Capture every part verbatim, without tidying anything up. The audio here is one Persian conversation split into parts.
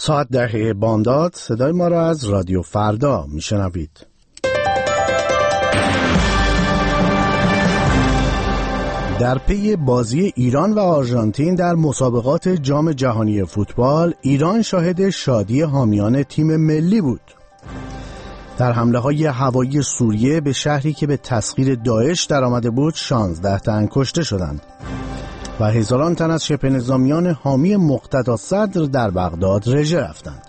ساعت دهه بامداد، صدای ما را از رادیو فردا میشنوید. در پی بازی ایران و آرژانتین در مسابقات جام جهانی فوتبال، ایران شاهد شادی حامیان تیم ملی بود. در حمله‌های هوایی سوریه به شهری که به تسخیر داعش درآمده بود، شانزده تن کشته شدند و هزاران تن از شبه نظامیان حامی مقتدا صدر در بغداد رژه رفتند.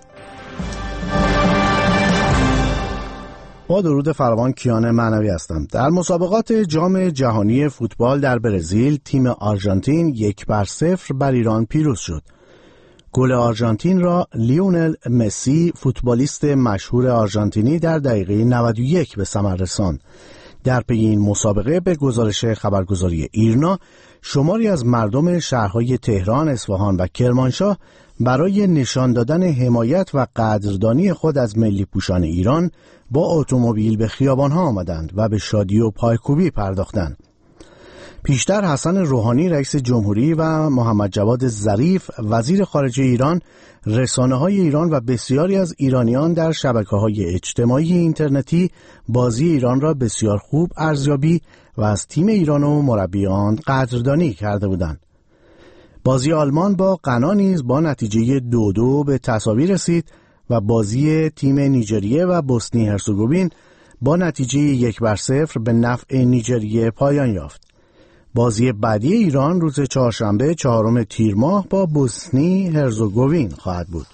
با درود فراوان، کیان معنوی هستم. در مسابقات جام جهانی فوتبال در برزیل، تیم آرژانتین یک بر صفر بر ایران پیروز شد. گل آرژانتین را لیونل مسی، فوتبالیست مشهور آرژانتینی، در دقیقه نود و یک به ثمر رساند. در پی این مسابقه به گزارش خبرگزاری ایرنا، شماری از مردم شهرهای تهران، اصفهان و کرمانشاه برای نشان دادن حمایت و قدردانی خود از ملی پوشان ایران با اتومبیل به خیابانها آمدند و به شادی و پایکوبی پرداختند. پیشتر حسن روحانی رئیس جمهوری و محمد جواد ظریف وزیر خارجه ایران، رسانه‌های ایران و بسیاری از ایرانیان در شبکه‌های اجتماعی اینترنتی بازی ایران را بسیار خوب ارزیابی و از تیم ایران و مربیان قدردانی کرده بودند. بازی آلمان با غنا نیز با نتیجه دو دو به تساوی رسید و بازی تیم نیجریه و بوسنی هرزگوین با نتیجه یک بر صفر به نفع نیجریه پایان یافت. بازی بعدی ایران روز چهارشنبه چهارم تیر ماه با بوسنی هرزگوین خواهد بود.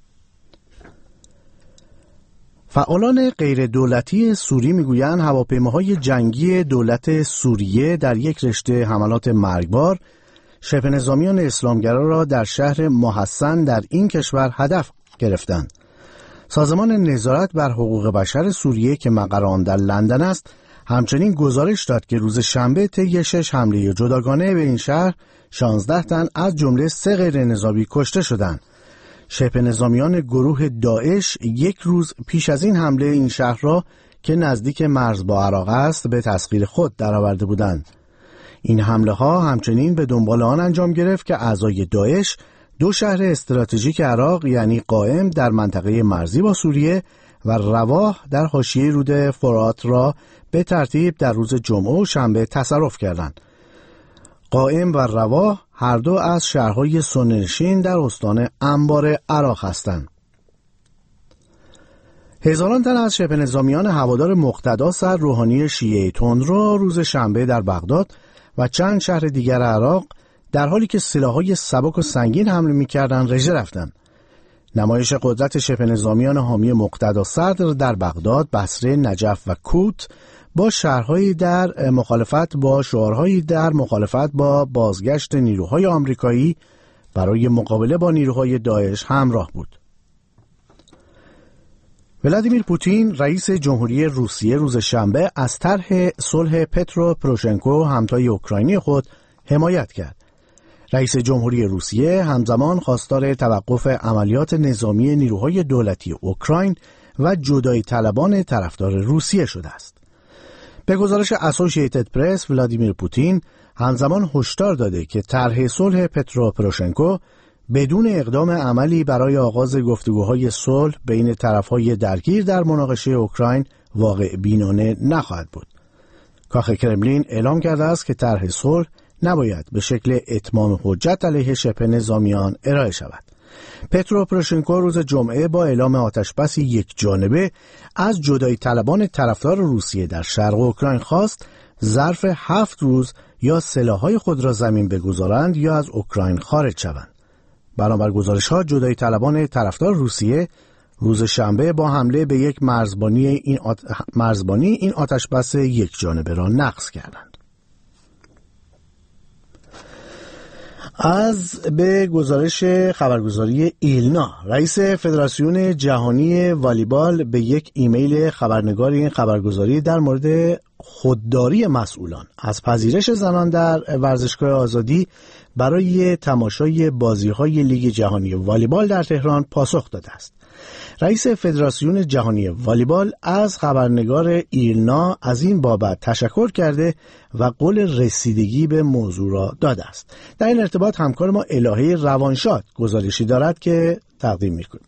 فعالان غیر دولتی سوری میگویند هواپیماهای جنگی دولت سوریه در یک رشته حملات مرگبار شبه نظامیان اسلامگرا را در شهر محصن در این کشور هدف گرفتند. سازمان نظارت بر حقوق بشر سوریه که مقر آن در لندن است، همچنین گزارش داد که روز شنبه طی شش حمله جداگانه به این شهر شانزده تن از جمله سه غیر نظامی کشته شدند. شبه نظامیان گروه داعش یک روز پیش از این حمله این شهر را که نزدیک مرز با عراق است به تسخیر خود درآورده بودند. این حمله ها همچنین به دنبال آن انجام گرفت که اعضای داعش دو شهر استراتژیک عراق یعنی قائم در منطقه مرزی با سوریه و رواح در حاشیه رود فرات را به ترتیب در روز جمعه و شنبه تصرف کردند. قائم و رواح هر دو از شهرهای سنی‌نشین در استان انبار عراق هستند. هزاران تن از شبه نظامیان هوادار مقتدا صدر روحانی شیعه تندرو روز شنبه در بغداد و چند شهر دیگر عراق در حالی که سلاح‌های سبک و سنگین حمله می‌کردند رژه رفتند. نمایش قدرت شبه نظامیان حامی مقتدا صدر در بغداد، بصره، نجف و کوت با شهرهایی در مخالفت با شعارهایی در مخالفت با بازگشت نیروهای آمریکایی برای مقابله با نیروهای داعش همراه بود. ولادیمیر پوتین رئیس جمهوری روسیه روز شنبه از طرح صلح پترو پروشنکو همتای اوکراینی خود حمایت کرد. رئیس جمهوری روسیه همزمان خواستار توقف عملیات نظامی نیروهای دولتی اوکراین و جدایی طلبان طرفدار روسیه شده است. به گزارش اسوسییتد پرس، ولادیمیر پوتین همزمان هشدار داده که طرح صلح پترو پروشنکو بدون اقدام عملی برای آغاز گفتگوهای صلح بین طرفهای درگیر در مناقشه اوکراین واقع بینانه نخواهد بود. کاخ کرملین اعلام کرده است که طرح صلح نباید به شکل اتمام حجت علیه شبه نظامیان ارائه شود. پترو پروشنکو روز جمعه با اعلام آتشبسی یک جانبه از جدایی طلبان طرفدار روسیه در شرق اوکراین خواست ظرف هفت روز یا سلاح‌های خود را زمین بگذارند یا از اوکراین خارج شوند. بنابر گزارش‌ها جدایی طلبان طرفدار روسیه روز شنبه با حمله به یک مرزبانی این آت... مرزبانی این آتشبس یک جانبه را نقض کردند. از به گزارش خبرگزاری ایلنا، رئیس فدراسیون جهانی والیبال به یک ایمیل خبرنگار این خبرگزاری در مورد خودداری مسئولان از پذیرش زنان در ورزشگاه آزادی برای تماشای بازی‌های لیگ جهانی والیبال در تهران پاسخ داده است. رئیس فدراسیون جهانی والیبال از خبرنگار ایلنا از این بابت تشکر کرده و قول رسیدگی به موضوع را داده است. در این ارتباط همکار ما الهه روانشاد گزارشی دارد که تقدیم می‌کنیم.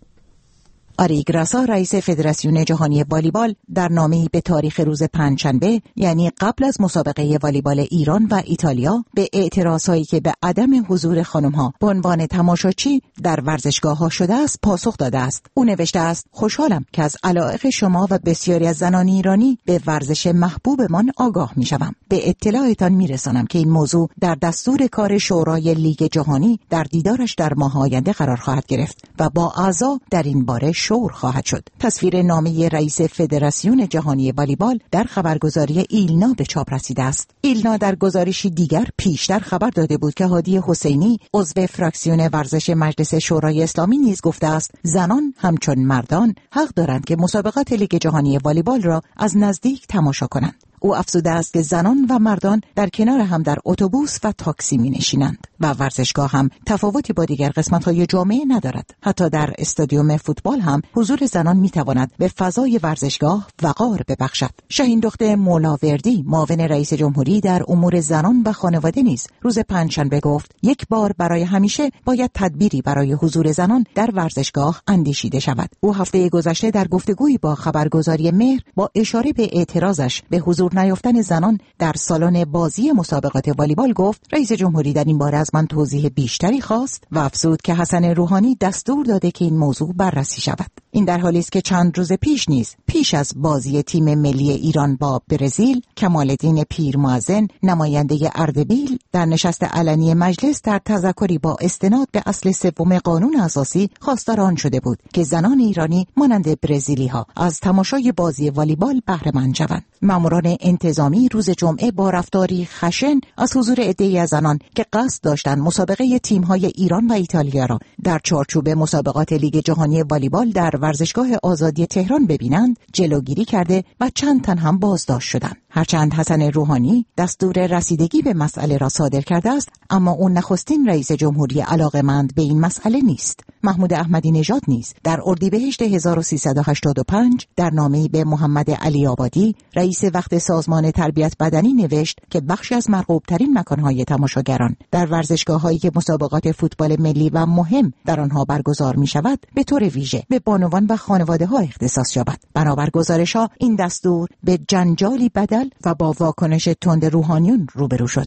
آری گراسا رئیس فدراسیون جهانی والیبال در نامه‌ای به تاریخ روز پنجشنبه، یعنی قبل از مسابقه والیبال ایران و ایتالیا، به اعتراضهایی که به عدم حضور خانم‌ها به عنوان تماشاچی در ورزشگاه‌ها شده است پاسخ داده است. او نوشته است: خوشحالم که از علایق شما و بسیاری از زنان ایرانی به ورزش محبوبمان آگاه می‌شوم. به اطلاعتان می‌رسانم که این موضوع در دستور کار شورای لیگ جهانی در دیدارش در ماه آینده قرار خواهد گرفت و با اعضا در این باره شور خواهد شد. تصویر نامه رئیس فدراسیون جهانی والیبال در خبرگزاری ایلنا به چاپ رسیده است. ایلنا در گزارشی دیگر پیشتر خبر داده بود که هادی حسینی، عضو فراکسیون ورزش مجلس شورای اسلامی، نیز گفته است زنان همچون مردان حق دارند که مسابقات لیگ جهانی والیبال را از نزدیک تماشا کنند. او افزوده است که زنان و مردان در کنار هم در اتوبوس و تاکسی می نشینند و ورزشگاه هم تفاوتی با دیگر قسمت‌های جامعه ندارد. حتی در استادیوم فوتبال هم حضور زنان می تواند به فضای ورزشگاه وقار ببخشد. شاهین دختر مولاوردی، معاون رئیس جمهوری در امور زنان و خانواده، نیز روز پنجشنبه گفت یک بار برای همیشه باید تدبیری برای حضور زنان در ورزشگاه اندیشیده شود. او هفته گذشته در گفتگویی با خبرگزاری مهر با اشاره به اعتراضش به حضور نیافتن زنان در سالن بازی مسابقات والیبال گفت رئیس جمهوری در این باره از من توضیح بیشتری خواست و افزود که حسن روحانی دستور داده که این موضوع بررسی شود. این در حالی است که چند روز پیش نیز پیش از بازی تیم ملی ایران با برزیل، کمالدین پیرمعظم، نماینده اردبیل، در نشست علنی مجلس در تذکری با استناد به اصل سوم قانون اساسی خواستار آن شده بود که زنان ایرانی مانند برزیلی ها از تماشای بازی والیبال بهره مند شوند. ماموران انتظامی روز جمعه با رفتاری خشن از حضور عده‌ای از زنان که قصد داشتند مسابقه تیم‌های ایران و ایتالیا را در چارچوب مسابقات لیگ جهانی والیبال در ورزشگاه آزادی تهران ببینند جلوگیری کرده و چند تن هم بازداشت شدند. هرچند حسن روحانی دستور رسیدگی به مسئله را صادر کرده است، اما اون نخستین رئیس جمهوری علاقه‌مند به این مسئله نیست. محمود احمدی نژاد نیز در اردیبهشت هزار و سیصد و هشتاد و پنج در نامه‌ای به محمد علی آبادی، رئیس وقت سازمان تربیت بدنی، نوشت که بخشی از مرغوب‌ترین مکان‌های تماشاگران در ورزشگاه‌هایی که مسابقات فوتبال ملی و مهم در آنها برگزار می‌شود به طور ویژه به بانوان و خانواده‌ها اختصاص یابد. بنابر گزارش‌ها این دستور به جنجالی بدل و با واکنش تند روحانیون روبرو شد.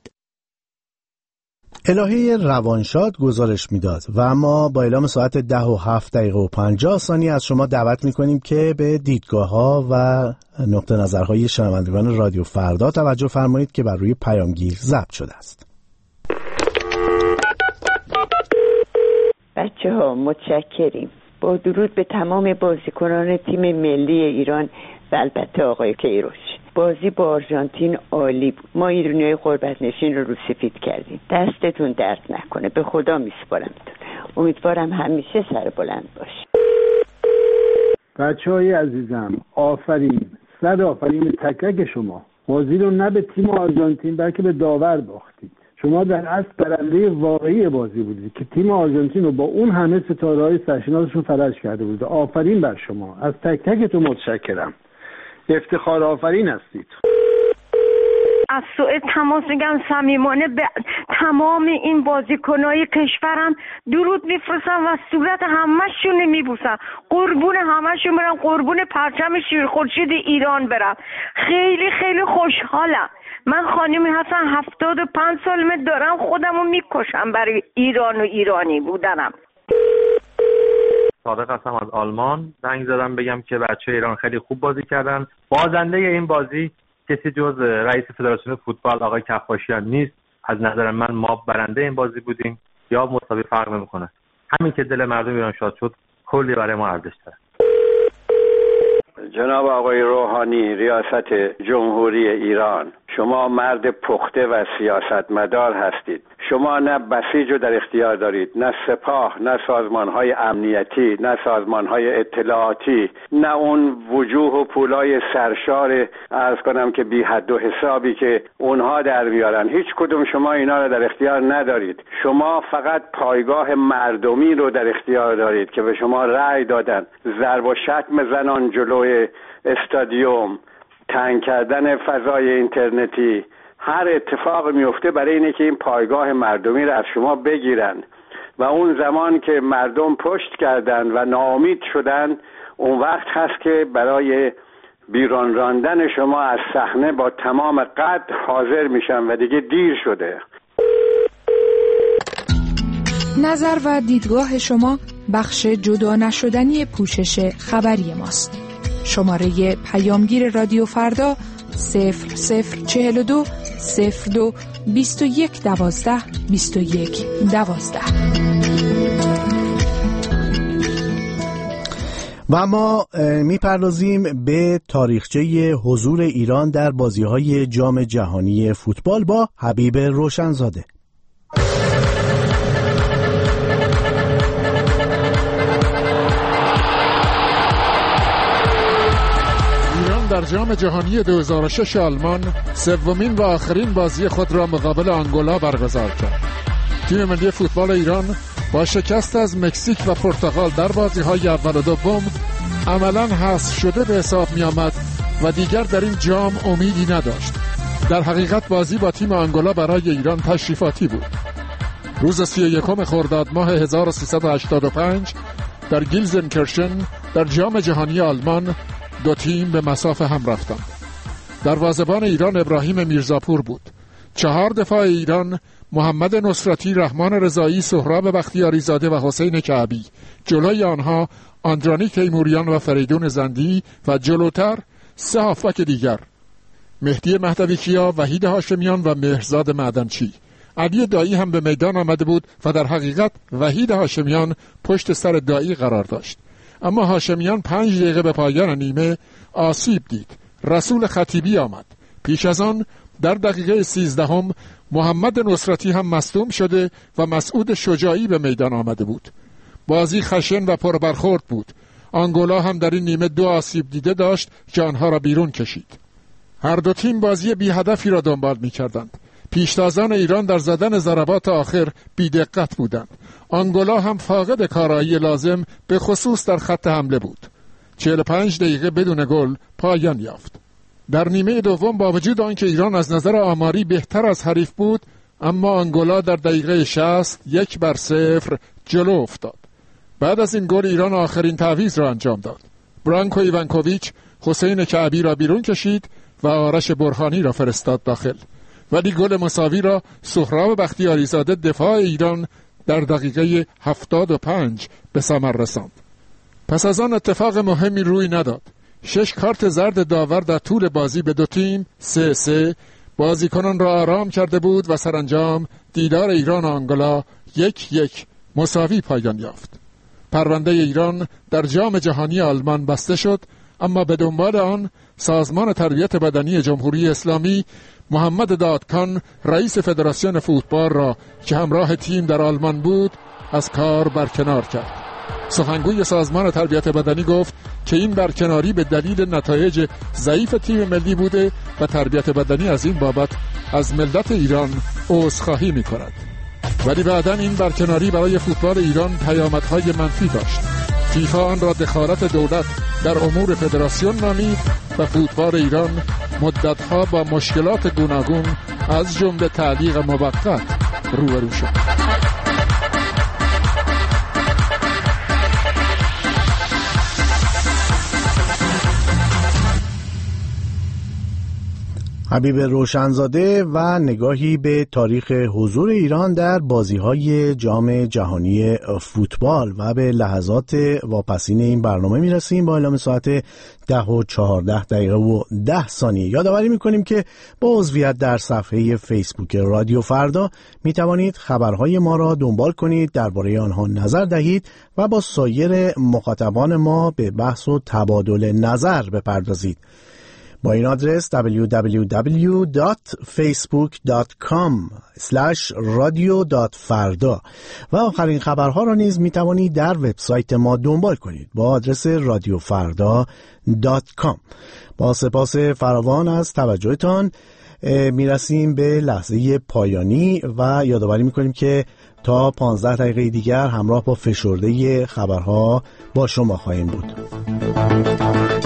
الهه روانشاد گزارش میداد و ما با اعلام ساعت ده و هفت دقیقه و پنجاه ثانیه از شما دعوت میکنیم که به دیدگاه‌ها و نقطه نظرهای شنوندگان رادیو فردا توجه فرمایید که بر روی پیامگیر ضبط شده است. بچه‌ها متشکریم. با درود به تمام بازیکنان تیم ملی ایران و البته آقای کیروش. بازی با آرژانتین عالی بود. ما ایرانیای غربت نشین رو رو سفید کردیم. دستتون درد نکنه. به خدا میسپارمتون. امیدوارم همیشه سر بلند باشید. بچه‌های عزیزم، آفرین. صد آفرین تک تک شما. بازی رو نه به تیم آرژانتین بلکه به داور باختید. شما در اصل برنده واقعی بازی بودید که تیم آرژانتین رو با اون همه ستاره‌های سرشناسشون فلج کرده بود. آفرین بر شما. از تک تکتون متشکرم. افتخار آفرین هستید. از سوئد تماس میگم صمیمانه به تمام این بازیکنای کشورم درود میفرستم و صورت همه‌شون میبوسم. قربون همه‌شون برم، قربون پرچم شیر خورشید ایران برم. خیلی خیلی خوشحالم. من خانمی هستم، هفتاد و پنج سالمه، دارم خودمو میکشم برای ایران و ایرانی بودنم. صادق هستم از آلمان. زنگ زدم بگم که بچه ایران خیلی خوب بازی کردن. بازنده این بازی کسی جز رئیس فدراسیون فوتبال آقای کفاشیان نیست. از نظر من ما برنده این بازی بودیم. یا مساوی فرق نمیکنه. همین که دل مردم ایران شاد شد کلی برای ما ارزش داره. جناب آقای روحانی، ریاست جمهوری ایران، شما مرد پخته و سیاستمدار هستید. شما نه بسیج رو در اختیار دارید، نه سپاه، نه سازمانهای امنیتی، نه سازمانهای اطلاعاتی، نه اون وجوه و پولای سرشار عرض کنم که بی حد و حسابی که اونها در میارن. هیچ کدوم شما اینا رو در اختیار ندارید. شما فقط پایگاه مردمی رو در اختیار دارید که به شما رأی دادن. ضرب و شتم زنان جلوی استادیوم، تنگ کردن فضای اینترنتی، هر اتفاق میفته برای اینه که این پایگاه مردمی رو از شما بگیرن و اون زمان که مردم پشت کردن و ناامید شدن، اون وقت هست که برای بیرون راندن شما از صحنه با تمام قد حاضر میشن و دیگه دیر شده. نظر و دیدگاه شما بخش جدا نشدنی پوشش خبری ماست. شماره پیامگیر رادیو فردا صفر صفر چهل و دو صفر دو بیست و یک دوازده بیست و یک دوازده. و ما میپردازیم به تاریخچه حضور ایران در بازی‌های جام جهانی فوتبال با حبیب روشنزاده. در جام جهانی دو هزار و شش آلمان سومین و آخرین بازی خود را مقابل آنگولا برگزار کرد. تیم ملی فوتبال ایران با شکست از مکزیک و پرتغال در بازی‌های اول و دوم عملاً حذف شده به حساب می آمد و دیگر در این جام امیدی نداشت. در حقیقت بازی با تیم آنگولا برای ایران تشریفاتی بود. روز سی و یکم خرداد ماه هزار و سیصد و هشتاد و پنج در گیلزنکرشن در جام جهانی آلمان دو تیم به مسافه هم رفتند. دروازه‌بان ایران ابراهیم میرزاپور بود. چهار دفاع ایران محمد نصرتی، رحمان رضایی، سهراب بختیاری زاده و حسین کعبی. جلوی آنها آندرانی تیموریان و فریدون زندی و جلوتر سه هافبک دیگر: مهدی مهدوی کیا، وحید هاشمیان و مهرزاد معدنچی. علی دایی هم به میدان آمده بود و در حقیقت وحید هاشمیان پشت سر دایی قرار داشت. اما هاشمیان پنج دقیقه به پایان نیمه آسیب دید. رسول خطیبی آمد. پیش از آن در دقیقه سیزدهم محمد نصرتی هم مصدوم شده و مسعود شجاعی به میدان آمده بود. بازی خشن و پربرخورد بود. آنگولا هم در این نیمه دو آسیب دیده داشت که آنها را بیرون کشید. هر دو تیم بازی بی هدفی را دنبال می کردند. پیشتازان ایران در زدن ضربات آخر بی دقت بودند. آنگولا هم فاقد کارایی لازم به خصوص در خط حمله بود. چهل و پنج دقیقه بدون گل پایان یافت. در نیمه دوم با وجود آنکه ایران از نظر آماری بهتر از حریف بود، اما آنگولا در دقیقه شصت یک بر صفر جلو افتاد. بعد از این گل ایران آخرین تعویض را انجام داد. برانکو ایوانکوویچ حسین کعبی را بیرون کشید و آرش برهانی را فرستاد داخل. ولی گل مساوی را سهراب بختیاری زاده دفاع ایران در دقیقه هفتاد و پنج به ثمر رساند. پس از آن اتفاق مهمی روی نداد. شش کارت زرد داور در طول بازی به دو تیم سه سه بازیکنان را آرام کرده بود و سرانجام دیدار ایران و آنگولا یک یک مساوی پایان یافت. پرونده ایران در جام جهانی آلمان بسته شد، اما به دنبال آن سازمان تربیت بدنی جمهوری اسلامی محمد دادکان رئیس فدراسیون فوتبال را که همراه تیم در آلمان بود از کار برکنار کرد. سخنگوی سازمان تربیت بدنی گفت که این برکناری به دلیل نتایج ضعیف تیم ملی بوده و تربیت بدنی از این بابت از ملت ایران عذرخواهی می‌کند. ولی بعداً این برکناری برای فوتبال ایران پیامدهای منفی داشت. فیفا آن را دخالت دولت در امور فدراسیون نامید و فوتبال ایران مدتها با مشکلات گوناگون از جمله تعلیق موقت روبرو شد. حبیب روشنزاده و نگاهی به تاریخ حضور ایران در بازی‌های جام جهانی فوتبال و به لحظات واپسین این برنامه میرسیم با اعلام ساعت ده و چهارده دقیقه و ده ثانیه. یادآوری میکنیم که با عضویت در صفحه فیسبوک رادیو فردا میتوانید خبرهای ما را دنبال کنید، درباره آنها نظر دهید و با سایر مخاطبان ما به بحث و تبادل نظر بپردازید. با این آدرس دبلیو دبلیو دبلیو دات فیسبوک دات کام اسلش رادیو دات فردا و آخرین خبرها را نیز می توانید در وبسایت ما دنبال کنید با آدرس رادیو فردا دات کام. با سپاس فراوان از توجهتان می رسیم به لحظه پایانی و یادآوری می کنیم که تا پانزده دقیقه دیگر همراه با فشرده خبرها با شما خواهیم بود.